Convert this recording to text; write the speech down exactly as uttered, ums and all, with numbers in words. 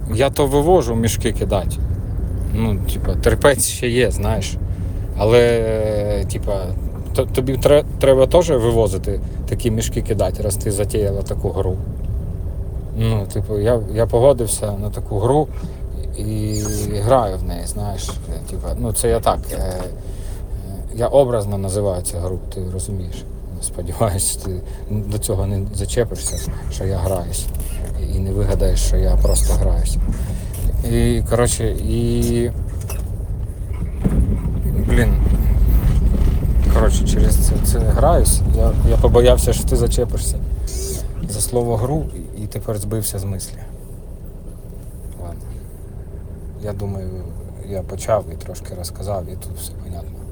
я то вивожу мішки кидати. Ну, типа, терпець ще є, знаєш. Але, типа, тобі треба теж вивозити такі мішки кидати, раз ти затіяла таку гру. Ну, типу, я, я погодився на таку гру і граю в неї, знаєш. Типа, ну, це я так. Е, я образно називаю цю гру, ти розумієш. Сподіваюсь, ти до цього не зачепишся, що я граюсь. І не вигадаєш, що я просто граюсь. І, коротше, і... Блін. Коротше, через це, це граюсь. Я, я побоявся, що ти зачепишся за слово гру і тепер збився з мислі. Ладно. Я думаю, я почав і трошки розказав, і тут все понятно.